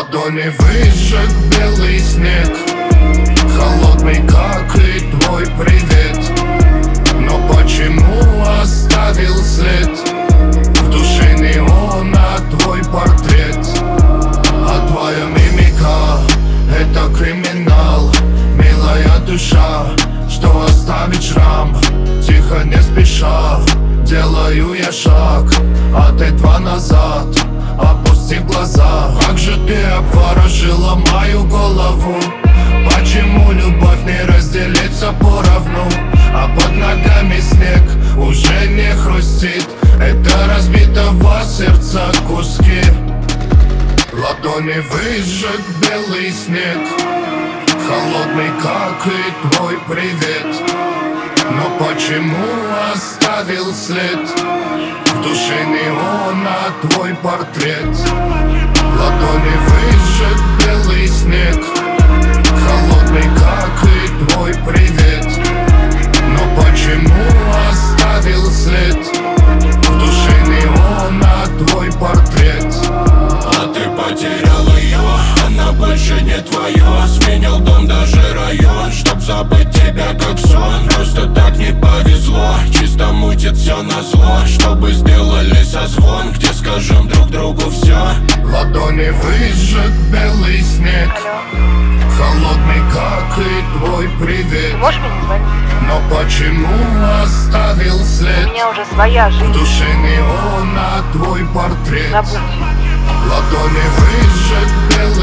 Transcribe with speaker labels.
Speaker 1: ладони выжег белый снег, холодный, как и твой привет. Но почему оставил след в душе неона твой портрет? А твоя мимика — это криминал, милая душа, что оставить шрам. Тихо, не спеша, делаю я шаг, а ты два назад. Опусти глаза. Как же ты обворожила мою голову? Почему любовь не разделится поровну? А под ногами снег уже не хрустит. Это разбитого сердца куски. Ладони выжег белый снег, холодный, как и твой привет. Но почему оставил след в душе неона твой портрет? Ладони выжег белый снег, холодный, как и твой привет. Но почему оставил след в душе неона твой портрет?
Speaker 2: А ты потерял ее, она больше не твоя. Сменил дом, даже район, чтоб забыть тебя как сон. Просто так не повезло, чисто мутит все назло. Чтобы сделали созвон, где скажем друг другу все.
Speaker 1: Ладони выжег белый снег, холодный, как и твой привет.
Speaker 3: Ты можешь мне звонить?
Speaker 1: Но почему оставил след
Speaker 3: У меня уже своя
Speaker 1: в
Speaker 3: жизнь.
Speaker 1: душе неона твой портрет?
Speaker 3: Забудь.
Speaker 1: Ладони выжег белый